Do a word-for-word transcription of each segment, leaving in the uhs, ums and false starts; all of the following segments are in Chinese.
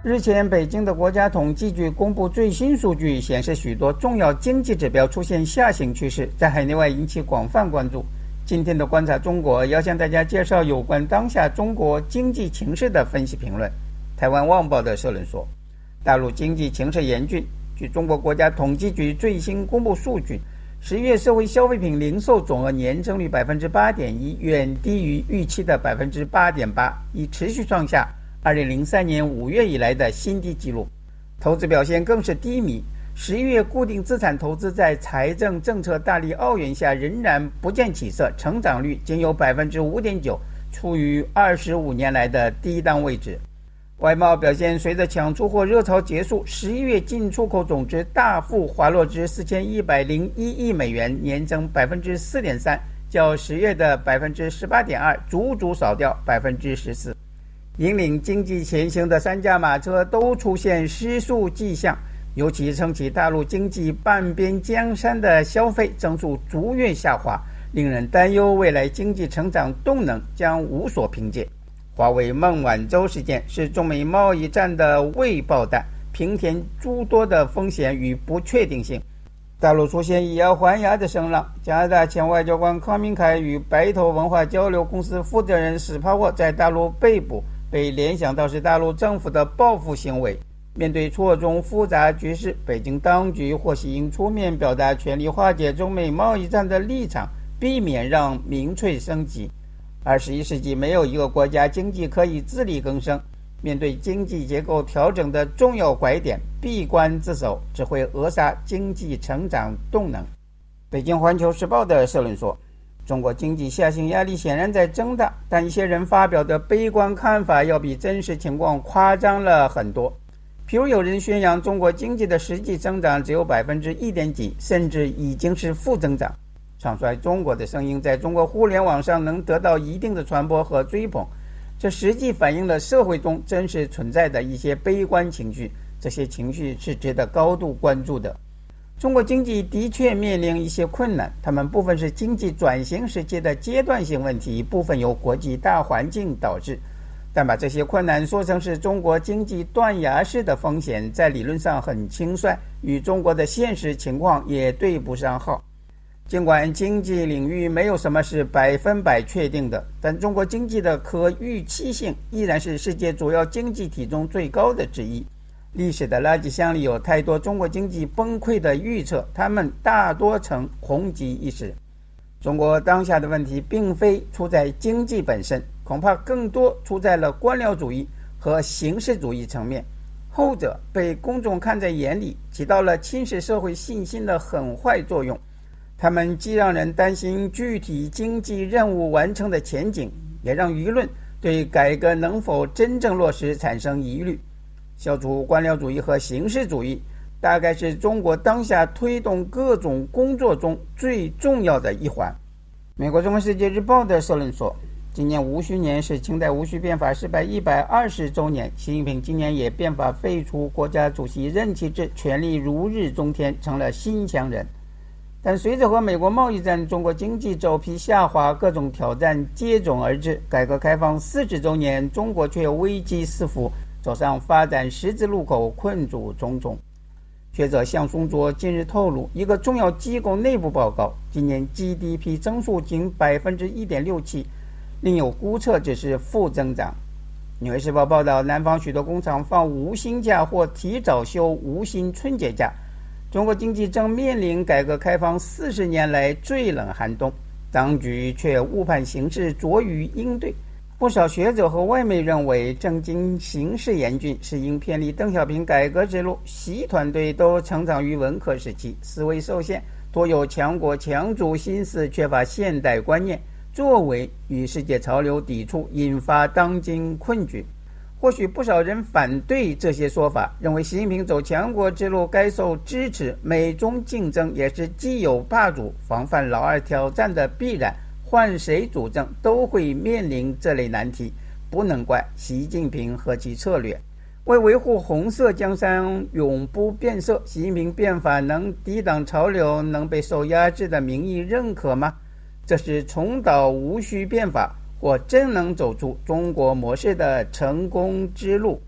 日前，北京的国家统计局公布最新数据，显示许多重要经济指标出现下行趋势，在海内外引起广泛关注。今天的观察中国要向大家介绍有关当下中国经济情势的分析评论。台湾旺报的社论说，大陆经济情势严峻。据中国国家统计局最新公布数据，十月社会消费品零售总额年增率 百分之八点一， 远低于预期的 百分之八点八， 已持续创下二零零三年五月以来的新低纪录。投资表现更是低迷，十一月固定资产投资在财政政策大力澳援下仍然不见起色，成长率仅有 百分之五点九， 处于二十五年来的低档位置。外贸表现随着抢出货热潮结束，十一月进出口总值大幅滑落至四千一百零一亿美元，年增 百分之四点三， 较十月的 百分之十八点二 足足少掉 百分之十四。引领经济前行的三驾马车都出现失速迹象，尤其撑起大陆经济半边江山的消费增速逐月下滑，令人担忧未来经济成长动能将无所凭借。华为孟晚舟事件是中美贸易战的未爆弹，平添诸多的风险与不确定性。大陆出现以牙还牙的声浪，加拿大前外交官康明凯与白头文化交流公司负责人史帕沃在大陆被捕，被联想到是大陆政府的报复行为。面对错综复杂局势，北京当局或许应出面表达全力化解中美贸易战的立场，避免让民粹升级。二十一世纪没有一个国家经济可以自力更生，面对经济结构调整的重要拐点，闭关自守只会扼杀经济成长动能。北京环球时报的社论说，中国经济下行压力显然在增大，但一些人发表的悲观看法要比真实情况夸张了很多。譬如有人宣扬中国经济的实际增长只有百分之一点几，甚至已经是负增长。唱衰中国的声音在中国互联网上能得到一定的传播和追捧，这实际反映了社会中真实存在的一些悲观情绪，这些情绪是值得高度关注的。中国经济的确面临一些困难，它们部分是经济转型时期的阶段性问题，部分由国际大环境导致。但把这些困难说成是中国经济断崖式的风险，在理论上很轻率，与中国的现实情况也对不上号。尽管经济领域没有什么是百分百确定的，但中国经济的可预期性依然是世界主要经济体中最高的之一。历史的垃圾箱里有太多中国经济崩溃的预测，它们大多呈红极一时。中国当下的问题并非出在经济本身，恐怕更多出在了官僚主义和形式主义层面，后者被公众看在眼里，起到了侵蚀社会信心的很坏作用。他们既让人担心具体经济任务完成的前景，也让舆论对改革能否真正落实产生疑虑。消除官僚主义和形式主义，大概是中国当下推动各种工作中最重要的一环。美国《中文世界日报》的社论说，今年戊戌年是清代戊戌变法失败一百二十周年，习近平今年也变法废除国家主席任期制，权力如日中天，成了新强人。但随着和美国贸易战，中国经济走皮下滑，各种挑战接踵而至。改革开放四十周年，中国却危机四伏，走上发展十字路口，困阻重重。学者向松卓近日透露，一个重要机构内部报告，今年 G D P 增速仅 百分之一点六七， 另有估测只是负增长。纽约时报报道，南方许多工厂放无薪假或提早休无薪春节假。中国经济正面临改革开放四十年来最冷寒冬，当局却误判形势，着于应对。不少学者和外媒认为，正经形势严峻，是因偏离邓小平改革之路。习团队都成长于文科时期，思维受限，多有强国强主心思，缺乏现代观念，作为与世界潮流抵触，引发当今困局。或许不少人反对这些说法，认为习近平走强国之路该受支持，美中竞争也是既有霸主防范老二挑战的必然，换谁主政都会面临这类难题，不能怪习近平和其策略。为维护红色江山永不变色，习近平变法能抵挡潮流，能被受压制的民意认可吗？这是重蹈戊戌变法或真能走出中国模式的成功之路。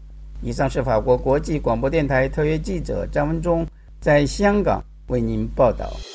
以上是法国国际广播电台特约记者张文忠在香港为您报道。